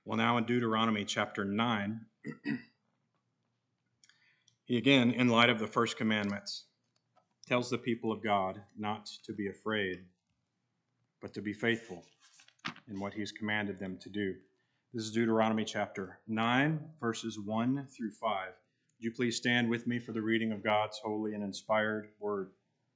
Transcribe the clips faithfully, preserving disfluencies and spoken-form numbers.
Well, now in Deuteronomy chapter nine, he again, in light of the first commandments, tells the people of God not to be afraid, but to be faithful in what he's commanded them to do. This is Deuteronomy chapter nine, verses one through five. Would you please stand with me for the reading of God's holy and inspired word?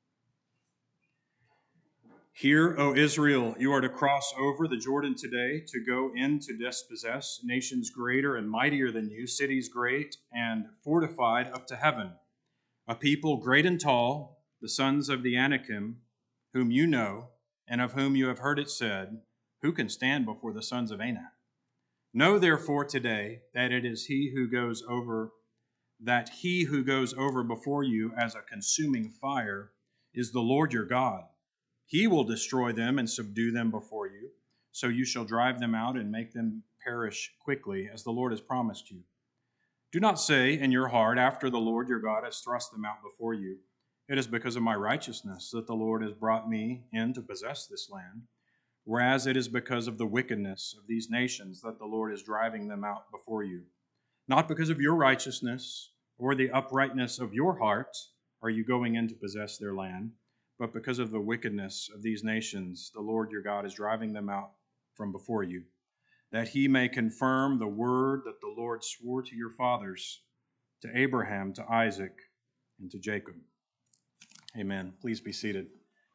Hear, O Israel, you are to cross over the Jordan today to go in to dispossess nations greater and mightier than you, cities great and fortified up to heaven, a people great and tall, the sons of the Anakim, whom you know, and of whom you have heard it said, who can stand before the sons of Anak? Know therefore today that it is he who goes over, that he who goes over before you as a consuming fire is the Lord your God. He will destroy them and subdue them before you, so you shall drive them out and make them perish quickly, as the Lord has promised you. Do not say in your heart, after the Lord your God has thrust them out before you, it is because of my righteousness that the Lord has brought me in to possess this land, whereas it is because of the wickedness of these nations that the Lord is driving them out before you. Not because of your righteousness or the uprightness of your heart are you going in to possess their land, but because of the wickedness of these nations, the Lord your God is driving them out from before you, that he may confirm the word that the Lord swore to your fathers, to Abraham, to Isaac, and to Jacob. Amen. Please be seated.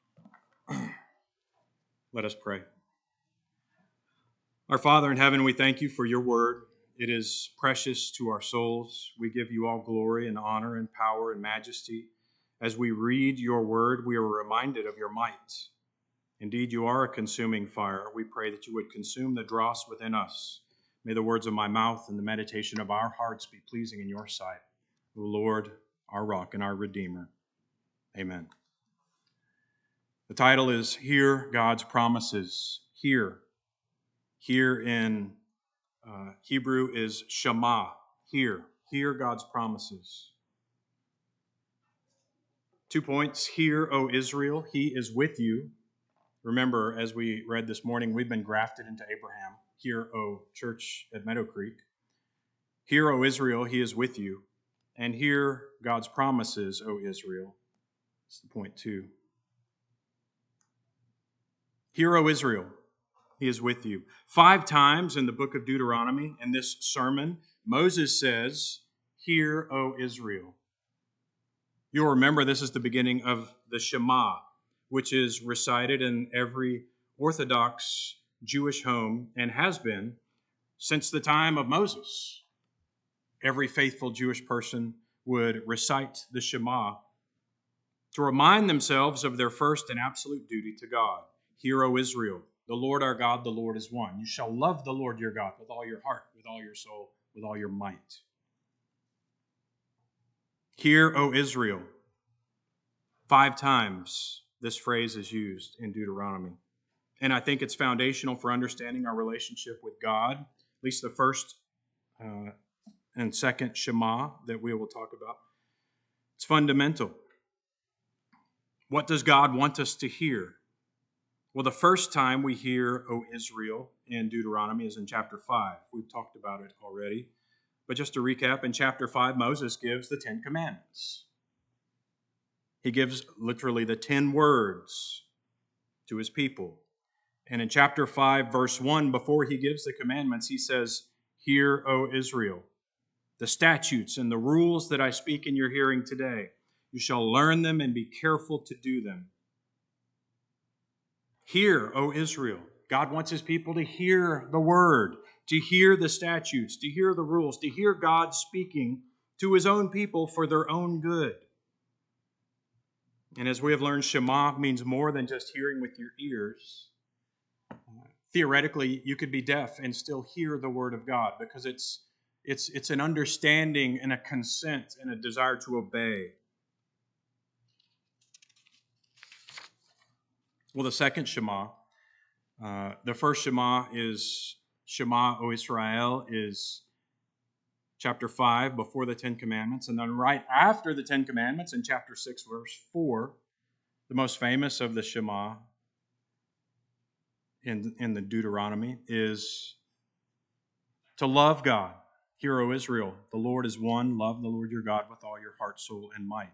Let us pray. Our Father in heaven, we thank you for your word. It is precious to our souls. We give you all glory and honor and power and majesty. As we read your word, we are reminded of your might. Indeed, you are a consuming fire. We pray that you would consume the dross within us. May the words of my mouth and the meditation of our hearts be pleasing in your sight. O Lord, our rock and our redeemer. Amen. The title is Hear God's Promises. Hear. Here in uh, Hebrew is Shema. Hear. Hear God's promises. Two points. Hear, O Israel, he is with you. Remember, as we read this morning, we've been grafted into Abraham. Hear, O church at Meadow Creek. Hear, O Israel, he is with you. And hear God's promises, O Israel. That's the point two. Hear, O Israel, he is with you. Five times in the book of Deuteronomy, in this sermon, Moses says, Hear, O Israel. You'll remember this is the beginning of the Shema, which is recited in every Orthodox Jewish home and has been since the time of Moses. Every faithful Jewish person would recite the Shema to remind themselves of their first and absolute duty to God. Hear, O Israel, the Lord our God, the Lord is one. You shall love the Lord your God with all your heart, with all your soul, with all your might. Hear, O Israel. Five times this phrase is used in Deuteronomy. And I think it's foundational for understanding our relationship with God, at least the first uh, and second Shema that we will talk about. It's fundamental. What does God want us to hear? Well, the first time we hear, O Israel, in Deuteronomy is in chapter five. We've talked about it already. But just to recap, in chapter five, Moses gives the Ten Commandments. He gives literally the ten words to his people. And in chapter five, verse one, before he gives the commandments, he says, Hear, O Israel, the statutes and the rules that I speak in your hearing today. You shall learn them and be careful to do them. Hear, O Israel. God wants his people to hear the word, to hear the statutes, to hear the rules, to hear God speaking to his own people for their own good. And as we have learned, Shema means more than just hearing with your ears. Theoretically, you could be deaf and still hear the word of God because it's, it's, it's an understanding and a consent and a desire to obey. Well, the second Shema, uh, the first Shema is Shema, O Israel, is chapter five, before the Ten Commandments. And then right after the Ten Commandments, in chapter six, verse four, the most famous of the Shema in, in the Deuteronomy is To love God. Hear, O Israel, the Lord is one. Love the Lord your God with all your heart, soul, and might.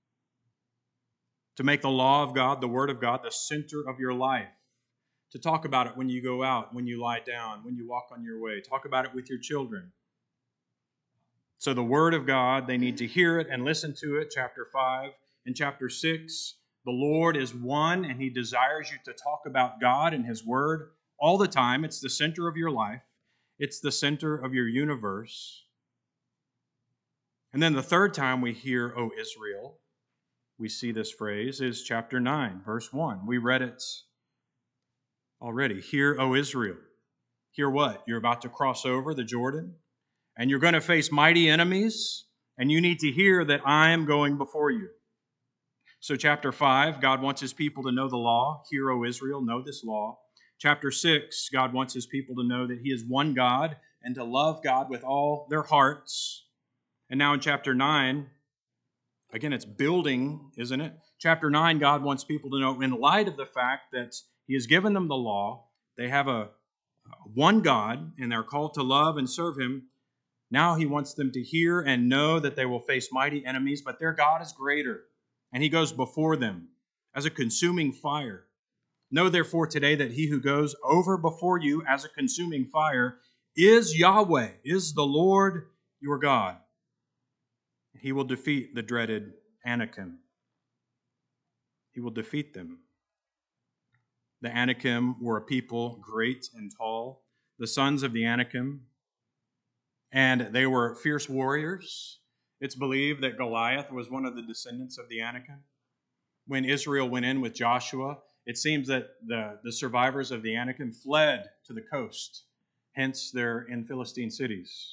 To make the law of God, the word of God, the center of your life. To talk about it when you go out, when you lie down, when you walk on your way. Talk about it with your children. So the word of God, they need to hear it and listen to it. Chapter five. In chapter six, the Lord is one, and he desires you to talk about God and his word all the time. It's the center of your life. It's the center of your universe. And then the third time we hear, O Israel, we see this phrase is chapter nine, verse one. We read it already. Hear, O Israel. Hear what? You're about to cross over the Jordan, and you're going to face mighty enemies, and you need to hear that I am going before you. So chapter five, God wants his people to know the law. Hear, O Israel, know this law. Chapter six, God wants his people to know that he is one God and to love God with all their hearts. And now in chapter nine, again, it's building, isn't it? Chapter nine, God wants people to know, in light of the fact that he has given them the law, they have a one God, and they're called to love and serve him. Now he wants them to hear and know that they will face mighty enemies, but their God is greater, and he goes before them as a consuming fire. Know therefore today that he who goes over before you as a consuming fire is Yahweh, is the Lord your God. He will defeat the dreaded Anakim. He will defeat them. The Anakim were a people great and tall, the sons of the Anakim, and they were fierce warriors. It's believed that Goliath was one of the descendants of the Anakim. When Israel went in with Joshua, it seems that the, the survivors of the Anakim fled to the coast. Hence, they're in Philistine cities.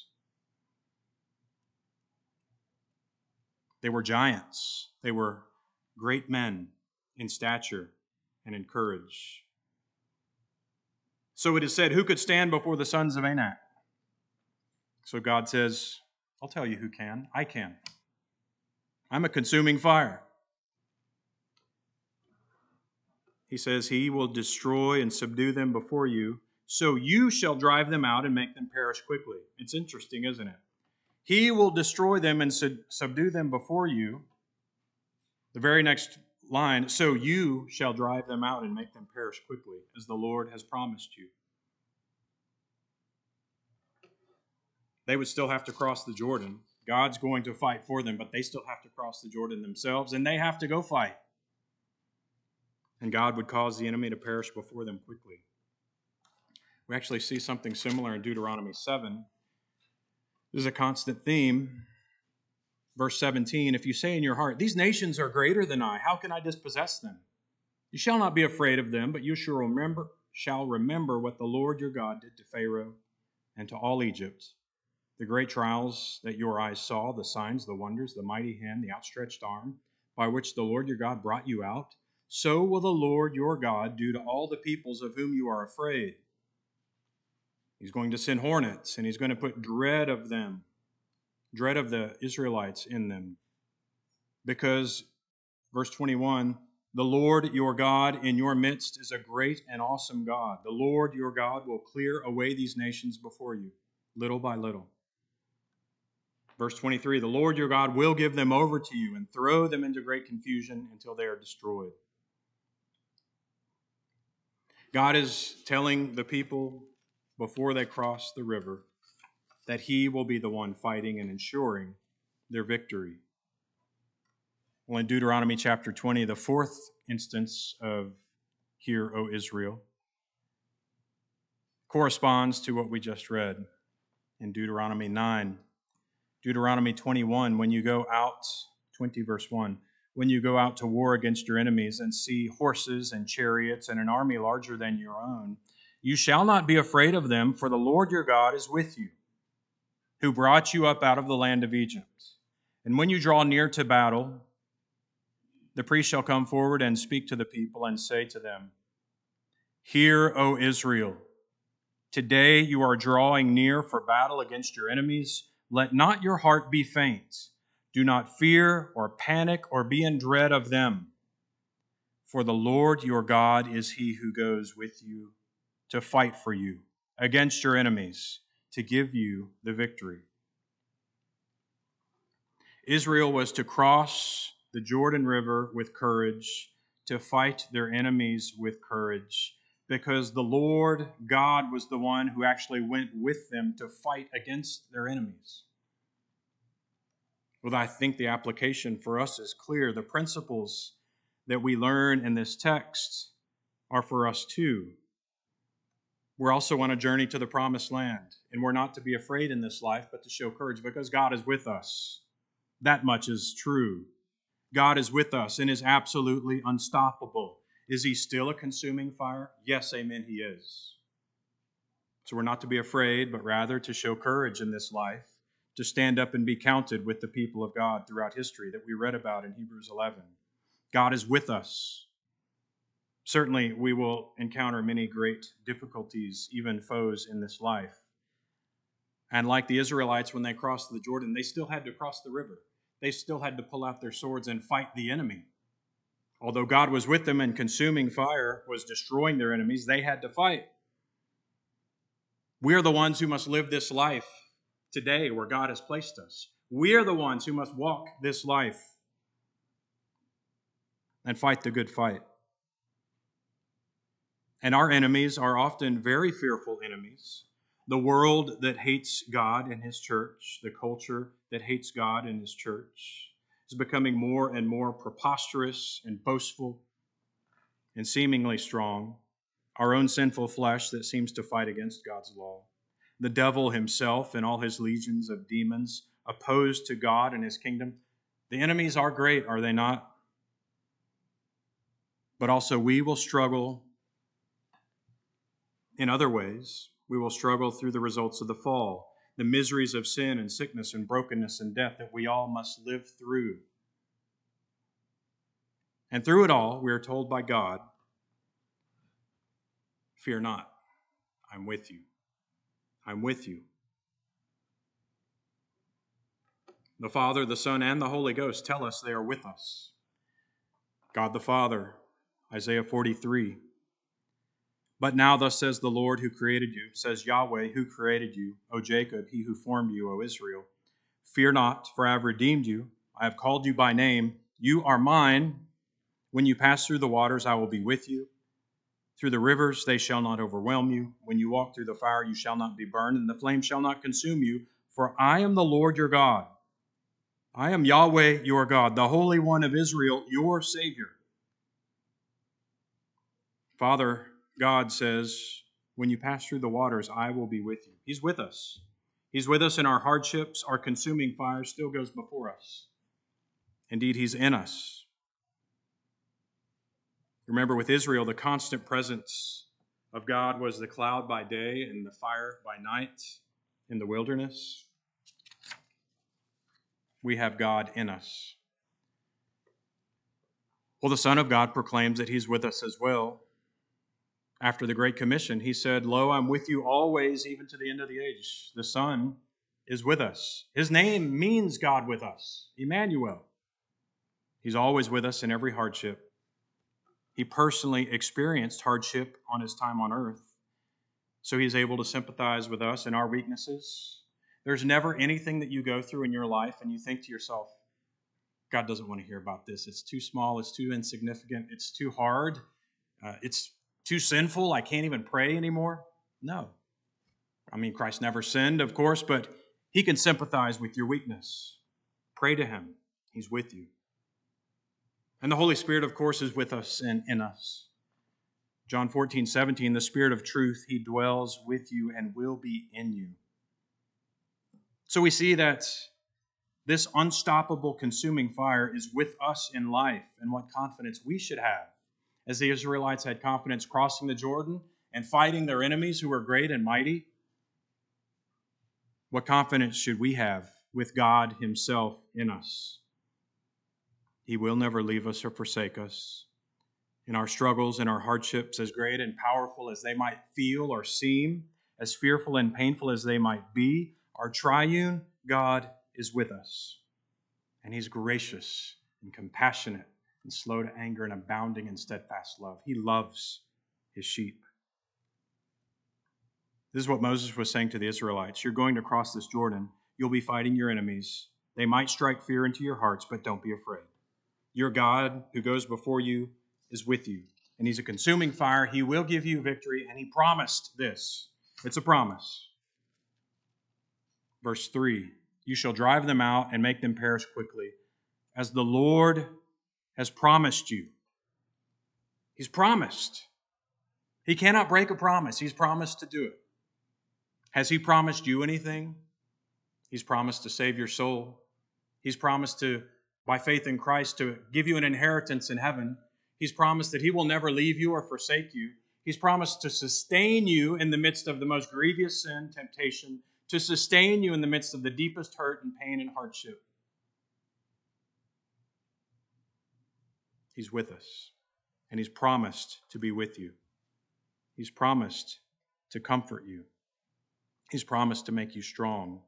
They were giants. They were great men in stature and in courage. So it is said, who could stand before the sons of Anak? So God says, I'll tell you who can. I can. I'm a consuming fire. He says, he will destroy and subdue them before you, so you shall drive them out and make them perish quickly. It's interesting, isn't it? He will destroy them and sub- subdue them before you. The very next line, so you shall drive them out and make them perish quickly, as the Lord has promised you. They would still have to cross the Jordan. God's going to fight for them, but they still have to cross the Jordan themselves, and they have to go fight. And God would cause the enemy to perish before them quickly. We actually see something similar in Deuteronomy seven. This is a constant theme. Verse seventeen, if you say in your heart, these nations are greater than I, how can I dispossess them? You shall not be afraid of them, but you shall remember, shall remember what the Lord your God did to Pharaoh and to all Egypt, the great trials that your eyes saw, the signs, the wonders, the mighty hand, the outstretched arm, by which the Lord your God brought you out. So will the Lord your God do to all the peoples of whom you are afraid. He's going to send hornets, and he's going to put dread of them, dread of the Israelites in them. Because, verse twenty-one, the Lord your God in your midst is a great and awesome God. The Lord your God will clear away these nations before you, little by little. Verse twenty-three, the Lord your God will give them over to you and throw them into great confusion until they are destroyed. God is telling the people before they cross the river that he will be the one fighting and ensuring their victory. Well, in Deuteronomy chapter twenty, the fourth instance of Hear, O Israel, corresponds to what we just read in Deuteronomy nine. Deuteronomy twenty-one, when you go out, twenty verse one, when you go out to war against your enemies and see horses and chariots and an army larger than your own, you shall not be afraid of them, for the Lord your God is with you, who brought you up out of the land of Egypt. And when you draw near to battle, the priest shall come forward and speak to the people and say to them, Hear, O Israel, today you are drawing near for battle against your enemies. Let not your heart be faint. Do not fear or panic or be in dread of them. For the Lord your God is he who goes with you to fight for you against your enemies. to give you the victory. Israel was to cross the Jordan River with courage, to fight their enemies with courage, because the Lord God was the one who actually went with them to fight against their enemies. Well, I think the application for us is clear. The principles that we learn in this text are for us too. We're also on a journey to the promised land, and we're not to be afraid in this life, but to show courage because God is with us. That much is true. God is with us and is absolutely unstoppable. Is he still a consuming fire? Yes, amen, he is. So we're not to be afraid, but rather to show courage in this life, to stand up and be counted with the people of God throughout history that we read about in Hebrews eleven. God is with us. Certainly, we will encounter many great difficulties, even foes in this life. And like the Israelites, when they crossed the Jordan, they still had to cross the river. They still had to pull out their swords and fight the enemy. Although God was with them and consuming fire was destroying their enemies, they had to fight. We are the ones who must live this life today where God has placed us. We are the ones who must walk this life and fight the good fight. And our enemies are often very fearful enemies. The world that hates God and his church, the culture that hates God and his church, is becoming more and more preposterous and boastful and seemingly strong. Our own sinful flesh that seems to fight against God's law. The devil himself and all his legions of demons opposed to God and his kingdom. The enemies are great, are they not? But also we will struggle in other ways. We will struggle through the results of the fall, the miseries of sin and sickness and brokenness and death that we all must live through. And through it all, we are told by God, fear not, I'm with you. I'm with you. The Father, the Son, and the Holy Ghost tell us they are with us. God the Father, Isaiah forty-three. But now thus says the Lord who created you, says Yahweh who created you, O Jacob, he who formed you, O Israel. Fear not, for I have redeemed you. I have called you by name. You are mine. When you pass through the waters, I will be with you. Through the rivers, they shall not overwhelm you. When you walk through the fire, you shall not be burned, and the flame shall not consume you. For I am the Lord your God. I am Yahweh your God, the Holy One of Israel, your Savior. Father God says, when you pass through the waters, I will be with you. He's with us. He's with us in our hardships. Our consuming fire still goes before us. Indeed, he's in us. Remember, with Israel, the constant presence of God was the cloud by day and the fire by night in the wilderness. We have God in us. Well, the Son of God proclaims that he's with us as well. After the Great Commission, he said, Lo, I'm with you always, even to the end of the age. The Son is with us. His name means God with us, Emmanuel. He's always with us in every hardship. He personally experienced hardship on his time on earth, so he's able to sympathize with us in our weaknesses. There's never anything that you go through in your life and you think to yourself, God doesn't want to hear about this. It's too small. It's too insignificant. It's too hard. Uh, it's too sinful. I can't even pray anymore. No. I mean, Christ never sinned, of course, but he can sympathize with your weakness. Pray to him. He's with you. And the Holy Spirit, of course, is with us and in us. John fourteen, seventeen, the Spirit of truth, he dwells with you and will be in you. So we see that this unstoppable consuming fire is with us in life, and what confidence we should have. As the Israelites had confidence crossing the Jordan and fighting their enemies who were great and mighty, what confidence should we have with God himself in us? He will never leave us or forsake us. In our struggles and our hardships, as great and powerful as they might feel or seem, as fearful and painful as they might be, our triune God is with us. And he's gracious and compassionate and slow to anger and abounding in steadfast love. He loves his sheep. This is what Moses was saying to the Israelites. You're going to cross this Jordan. You'll be fighting your enemies. They might strike fear into your hearts, but don't be afraid. Your God who goes before you is with you, and he's a consuming fire. He will give you victory, and he promised this. It's a promise. Verse three, you shall drive them out and make them perish quickly, as the Lord has promised you. He's promised. He cannot break a promise. He's promised to do it. Has he promised you anything? He's promised to save your soul. He's promised to, by faith in Christ, to give you an inheritance in heaven. He's promised that he will never leave you or forsake you. He's promised to sustain you in the midst of the most grievous sin, temptation, to sustain you in the midst of the deepest hurt and pain and hardship. He's with us, and he's promised to be with you. He's promised to comfort you. He's promised to make you strong.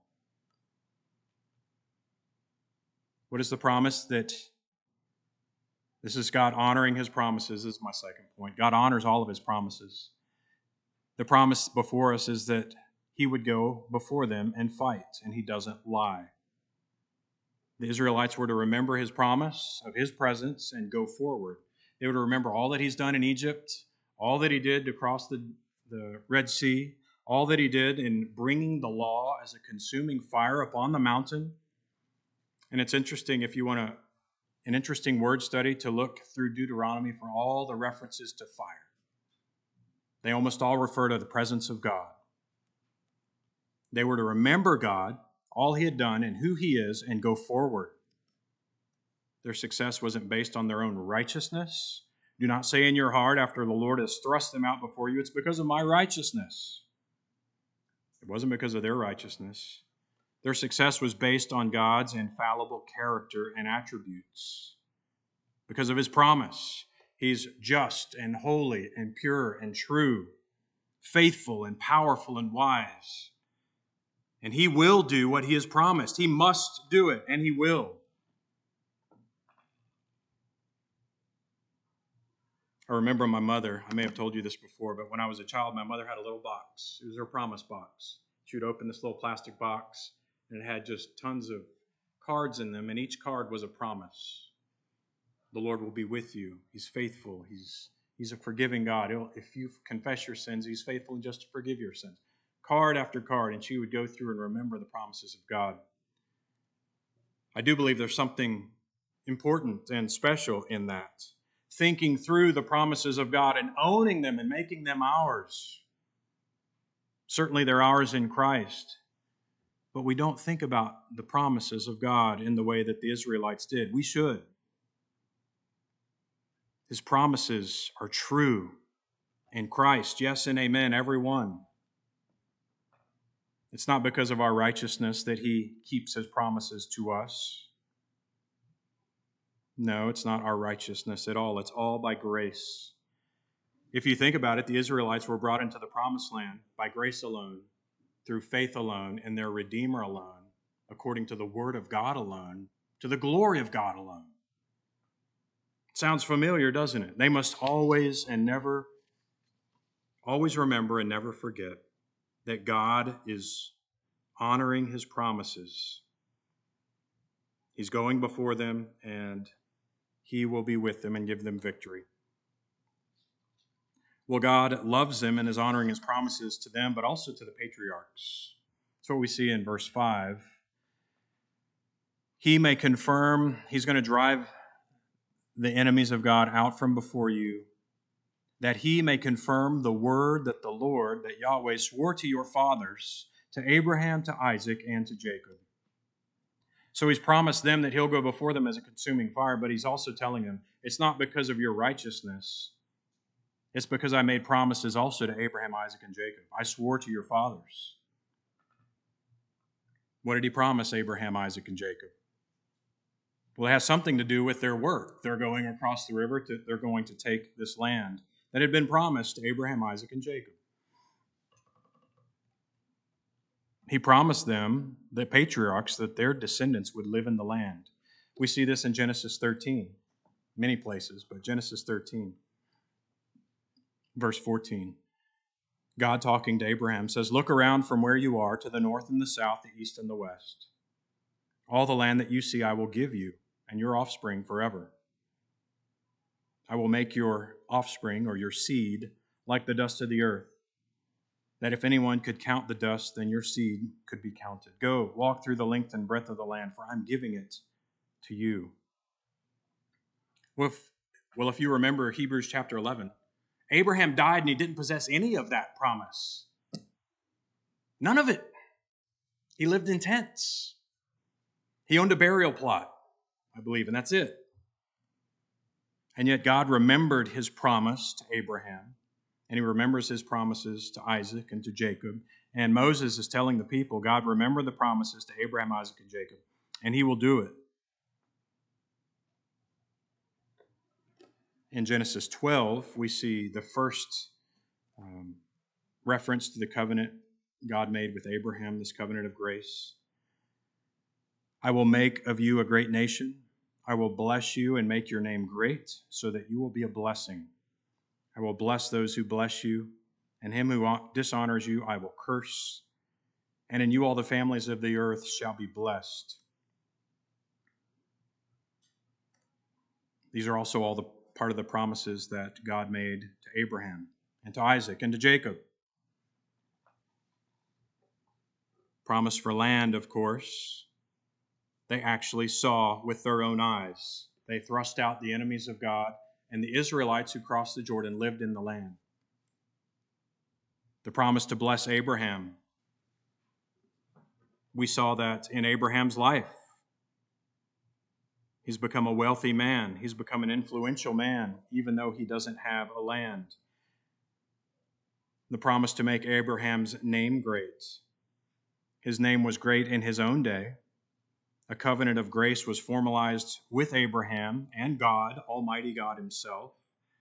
What is the promise? That this is God honoring his promises. This is my second point. God honors all of his promises. The promise before us is that he would go before them and fight, and he doesn't lie. The Israelites were to remember his promise of his presence and go forward. They were to remember all that he's done in Egypt, all that he did to cross the, the Red Sea, all that he did in bringing the law as a consuming fire upon the mountain. And it's interesting, if you want to, an interesting word study, to look through Deuteronomy for all the references to fire. They almost all refer to the presence of God. They were to remember God, all he had done and who he is, and go forward. Their success wasn't based on their own righteousness. Do not say in your heart, after the Lord has thrust them out before you, it's because of my righteousness. It wasn't because of their righteousness. Their success was based on God's infallible character and attributes. Because of his promise, he's just and holy and pure and true, faithful and powerful and wise. And he will do what he has promised. He must do it, and he will. I remember my mother, I may have told you this before, but when I was a child, my mother had a little box. It was her promise box. She would open this little plastic box, and it had just tons of cards in them, and each card was a promise. The Lord will be with you. He's faithful. He's, he's a forgiving God. He'll, if you confess your sins, he's faithful and just to forgive your sins. Card after card, and she would go through and remember the promises of God. I do believe there's something important and special in that. Thinking through the promises of God and owning them and making them ours. Certainly they're ours in Christ. But we don't think about the promises of God in the way that the Israelites did. We should. His promises are true in Christ. Yes and amen, every one. It's not because of our righteousness that he keeps his promises to us. No, it's not our righteousness at all. It's all by grace. If you think about it, the Israelites were brought into the promised land by grace alone, through faith alone, in their Redeemer alone, according to the word of God alone, to the glory of God alone. Sounds familiar, doesn't it? They must always and never, always remember and never forget that God is honoring his promises. He's going before them, and he will be with them and give them victory. Well, God loves them and is honoring his promises to them, but also to the patriarchs. That's what we see in verse five. He may confirm, he's going to drive the enemies of God out from before you, that he may confirm the word that the Lord, that Yahweh, swore to your fathers, to Abraham, to Isaac, and to Jacob. So he's promised them that he'll go before them as a consuming fire, but he's also telling them, it's not because of your righteousness. It's because I made promises also to Abraham, Isaac, and Jacob. I swore to your fathers. What did he promise Abraham, Isaac, and Jacob? Well, it has something to do with their work. They're going across the river. To, they're going to take this land that had been promised to Abraham, Isaac, and Jacob. He promised them, the patriarchs, that their descendants would live in the land. We see this in Genesis thirteen, many places, but Genesis thirteen, verse fourteen. God talking to Abraham says, "Look around from where you are to the north and the south, the east and the west. All the land that you see I will give you and your offspring forever. I will make your offspring or your seed like the dust of the earth, that if anyone could count the dust, then your seed could be counted. Go, walk through the length and breadth of the land, for I'm giving it to you." Well, if, well, if you remember Hebrews chapter eleven, Abraham died and he didn't possess any of that promise. None of it. He lived in tents. He owned a burial plot, I believe, and that's it. And yet God remembered his promise to Abraham, and he remembers his promises to Isaac and to Jacob. And Moses is telling the people, God, remember the promises to Abraham, Isaac, and Jacob, and he will do it. In Genesis twelve, we see the first um, reference to the covenant God made with Abraham, this covenant of grace. "I will make of you a great nation. I will bless you and make your name great, so that you will be a blessing. I will bless those who bless you, and him who dishonors you I will curse. And in you all the families of the earth shall be blessed." These are also all the part of the promises that God made to Abraham and to Isaac and to Jacob. Promise for land, of course, they actually saw with their own eyes. They thrust out the enemies of God, and the Israelites who crossed the Jordan lived in the land. The promise to bless Abraham, we saw that in Abraham's life. He's become a wealthy man. He's become an influential man, even though he doesn't have a land. The promise to make Abraham's name great. His name was great in his own day. A covenant of grace was formalized with Abraham and God, Almighty God himself.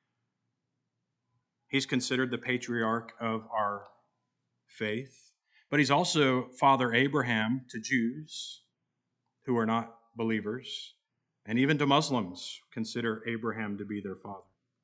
He's considered the patriarch of our faith, but he's also Father Abraham to Jews who are not believers, and even to Muslims consider Abraham to be their father.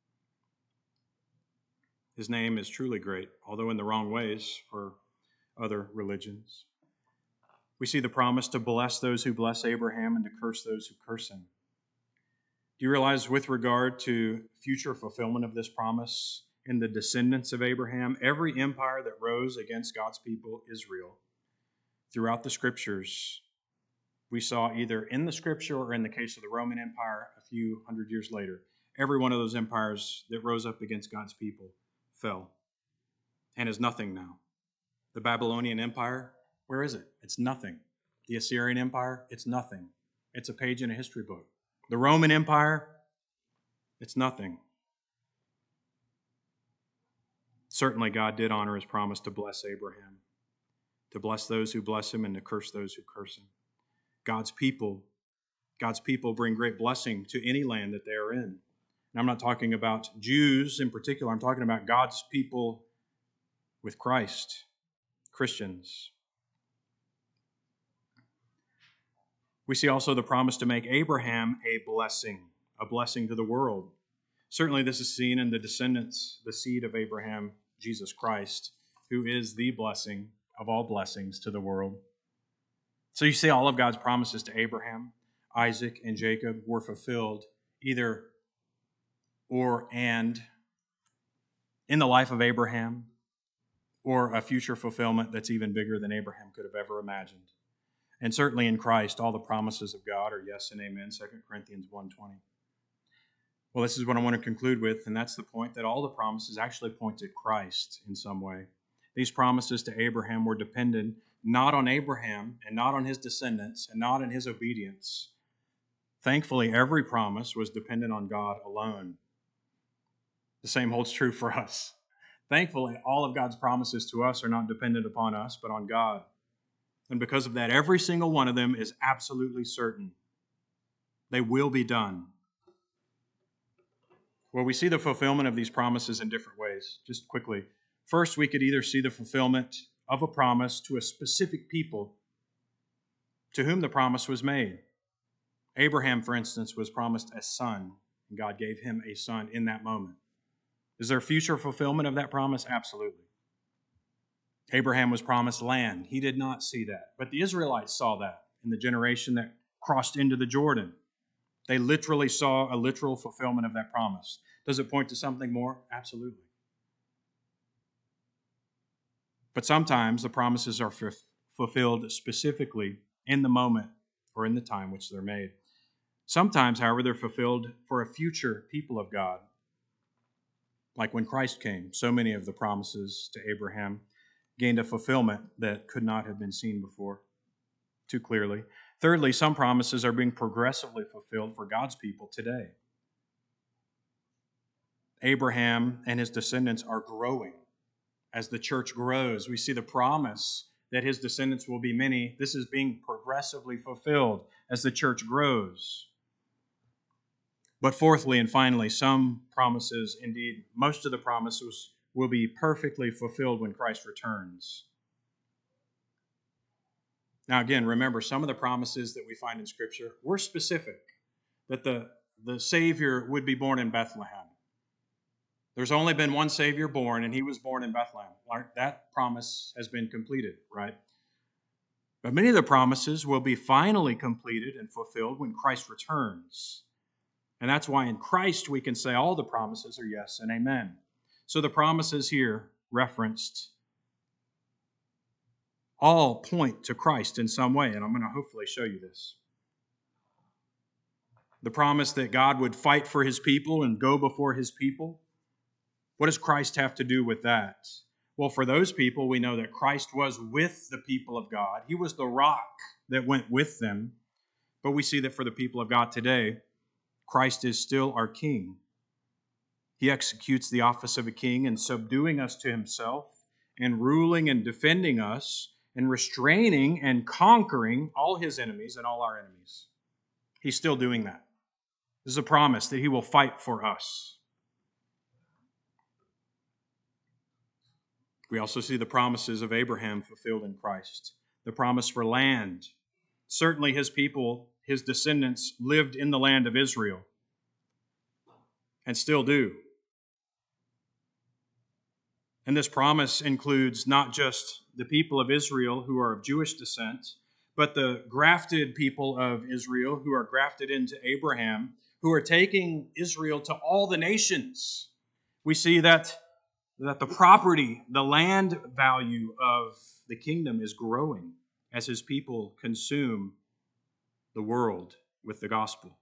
His name is truly great, although in the wrong ways for other religions. We see the promise to bless those who bless Abraham and to curse those who curse him. Do you realize, with regard to future fulfillment of this promise in the descendants of Abraham, every empire that rose against God's people, Israel, throughout the scriptures, we saw either in the scripture or in the case of the Roman Empire a few hundred years later, every one of those empires that rose up against God's people fell and is nothing now. The Babylonian Empire, where is it? It's nothing. The Assyrian Empire, it's nothing. It's a page in a history book. The Roman Empire, it's nothing. Certainly God did honor his promise to bless Abraham, to bless those who bless him and to curse those who curse him. God's people, God's people bring great blessing to any land that they are in. And I'm not talking about Jews in particular. I'm talking about God's people with Christ, Christians. We see also the promise to make Abraham a blessing, a blessing to the world. Certainly this is seen in the descendants, the seed of Abraham, Jesus Christ, who is the blessing of all blessings to the world. So you see all of God's promises to Abraham, Isaac, and Jacob were fulfilled either or and in the life of Abraham, or a future fulfillment that's even bigger than Abraham could have ever imagined. And certainly in Christ, all the promises of God are yes and amen, Second Corinthians one twenty. Well, this is what I want to conclude with, and that's the point that all the promises actually point to Christ in some way. These promises to Abraham were dependent not on Abraham and not on his descendants and not on his obedience. Thankfully, every promise was dependent on God alone. The same holds true for us. Thankfully, all of God's promises to us are not dependent upon us, but on God. And because of that, every single one of them is absolutely certain. They will be done. Well, we see the fulfillment of these promises in different ways. Just quickly. First, we could either see the fulfillment of a promise to a specific people to whom the promise was made. Abraham, for instance, was promised a son, and God gave him a son in that moment. Is there future fulfillment of that promise? Absolutely. Abraham was promised land. He did not see that. But the Israelites saw that in the generation that crossed into the Jordan. They literally saw a literal fulfillment of that promise. Does it point to something more? Absolutely. But sometimes the promises are f- fulfilled specifically in the moment or in the time which they're made. Sometimes, however, they're fulfilled for a future people of God. Like when Christ came, so many of the promises to Abraham gained a fulfillment that could not have been seen before too clearly. Thirdly, some promises are being progressively fulfilled for God's people today. Abraham and his descendants are growing. As the church grows, we see the promise that his descendants will be many. This is being progressively fulfilled as the church grows. But fourthly and finally, some promises, indeed, most of the promises will be perfectly fulfilled when Christ returns. Now, again, remember, some of the promises that we find in Scripture were specific, that the, the Savior would be born in Bethlehem. There's only been one Savior born, and he was born in Bethlehem. That promise has been completed, right? But many of the promises will be finally completed and fulfilled when Christ returns. And that's why in Christ we can say all the promises are yes and amen. So the promises here referenced all point to Christ in some way, and I'm going to hopefully show you this. The promise that God would fight for his people and go before his people. What does Christ have to do with that? Well, for those people, we know that Christ was with the people of God. He was the rock that went with them. But we see that for the people of God today, Christ is still our King. He executes the office of a king in subduing us to himself and ruling and defending us and restraining and conquering all his enemies and all our enemies. He's still doing that. This is a promise that he will fight for us. We also see the promises of Abraham fulfilled in Christ. The promise for land. Certainly his people, his descendants, lived in the land of Israel and still do. And this promise includes not just the people of Israel who are of Jewish descent, but the grafted people of Israel who are grafted into Abraham, who are taking Israel to all the nations. We see that, that the property, the land value of the kingdom is growing as his people consume the world with the gospel.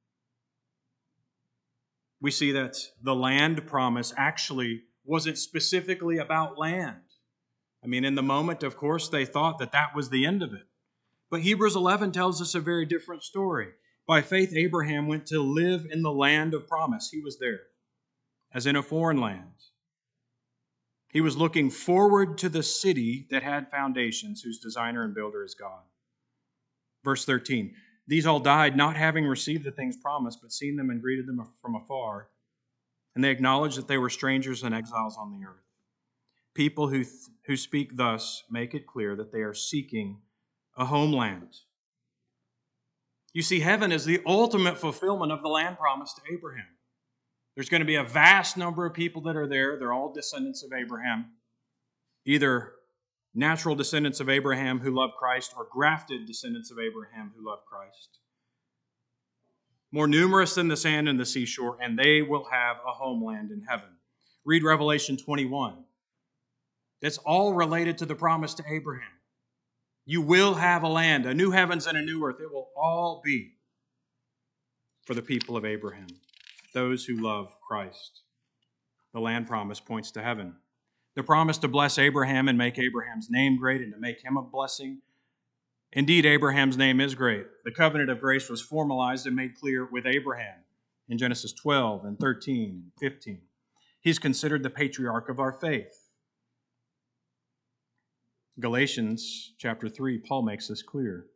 We see that the land promise actually wasn't specifically about land. I mean, in the moment, of course, they thought that that was the end of it. But Hebrews eleven tells us a very different story. By faith, Abraham went to live in the land of promise. He was there, as in a foreign land. He was looking forward to the city that had foundations, whose designer and builder is God. Verse thirteen, these all died, not having received the things promised, but seen them and greeted them from afar. And they acknowledged that they were strangers and exiles on the earth. People who, th- who speak thus make it clear that they are seeking a homeland. You see, heaven is the ultimate fulfillment of the land promise to Abraham. There's going to be a vast number of people that are there. They're all descendants of Abraham, either natural descendants of Abraham who love Christ or grafted descendants of Abraham who love Christ. More numerous than the sand and the seashore, and they will have a homeland in heaven. Read Revelation twenty-one. That's all related to the promise to Abraham. You will have a land, a new heavens and a new earth. It will all be for the people of Abraham, those who love Christ. The land promise points to heaven. The promise to bless Abraham and make Abraham's name great and to make him a blessing. Indeed, Abraham's name is great. The covenant of grace was formalized and made clear with Abraham in Genesis twelve and thirteen and fifteen. He's considered the patriarch of our faith. Galatians chapter three, Paul makes this clear.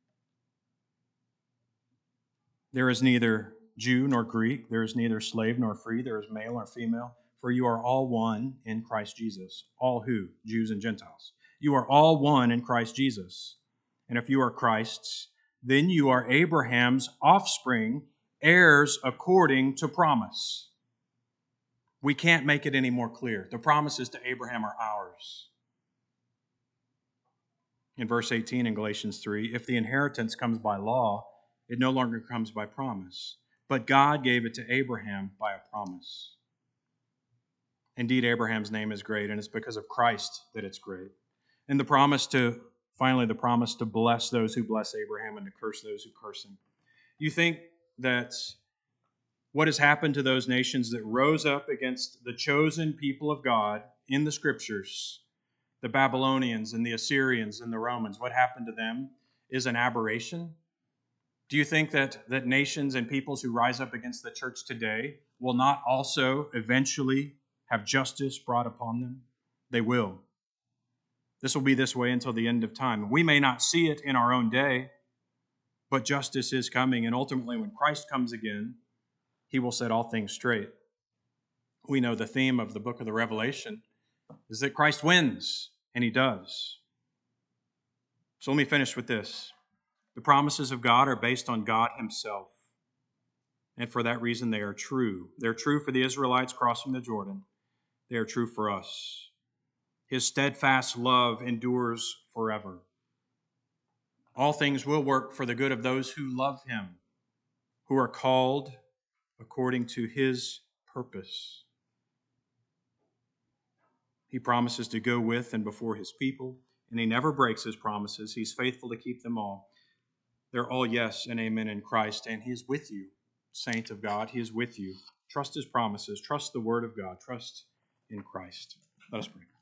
There is neither Jew nor Greek, there is neither slave nor free, there is male nor female, for you are all one in Christ Jesus. All who? Jews and Gentiles. You are all one in Christ Jesus. And if you are Christ's, then you are Abraham's offspring, heirs according to promise. We can't make it any more clear. The promises to Abraham are ours. In verse eighteen in Galatians three, if the inheritance comes by law, it no longer comes by promise, but God gave it to Abraham by a promise. Indeed, Abraham's name is great, and it's because of Christ that it's great. And the promise to, finally, the promise to bless those who bless Abraham and to curse those who curse him. You think that what has happened to those nations that rose up against the chosen people of God in the Scriptures, the Babylonians and the Assyrians and the Romans, what happened to them is an aberration? Do you think that, that nations and peoples who rise up against the church today will not also eventually have justice brought upon them? They will. This will be this way until the end of time. We may not see it in our own day, but justice is coming, and ultimately when Christ comes again, he will set all things straight. We know the theme of the book of the Revelation is that Christ wins, and he does. So let me finish with this. The promises of God are based on God himself, and for that reason they are true. They're true for the Israelites crossing the Jordan. They are true for us. His steadfast love endures forever. All things will work for the good of those who love him, who are called according to his purpose. He promises to go with and before his people, and he never breaks his promises. He's faithful to keep them all. They're all yes and amen in Christ, and he is with you, saint of God. He is with you. Trust his promises. Trust the word of God. Trust in Christ. Let us pray.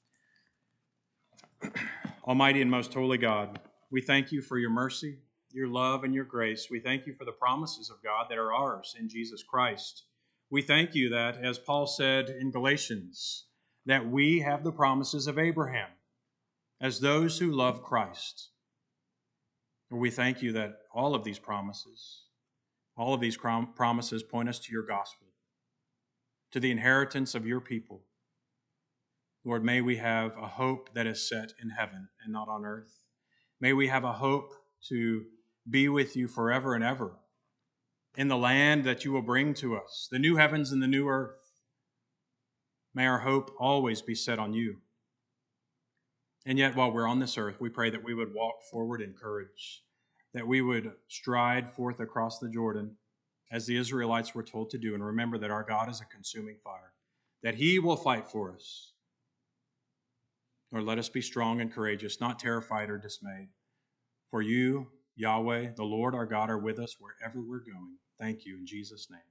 Almighty and most holy God, we thank you for your mercy, your love, and your grace. We thank you for the promises of God that are ours in Jesus Christ. We thank you that, as Paul said in Galatians, that we have the promises of Abraham as those who love Christ. And we thank you that all of these promises, all of these promises point us to your gospel, to the inheritance of your people. Lord, may we have a hope that is set in heaven and not on earth. May we have a hope to be with you forever and ever in the land that you will bring to us, the new heavens and the new earth. May our hope always be set on you. And yet, while we're on this earth, we pray that we would walk forward in courage, that we would stride forth across the Jordan as the Israelites were told to do, and remember that our God is a consuming fire, that he will fight for us. Lord, let us be strong and courageous, not terrified or dismayed. For you, Yahweh, the Lord our God, are with us wherever we're going. Thank you in Jesus' name.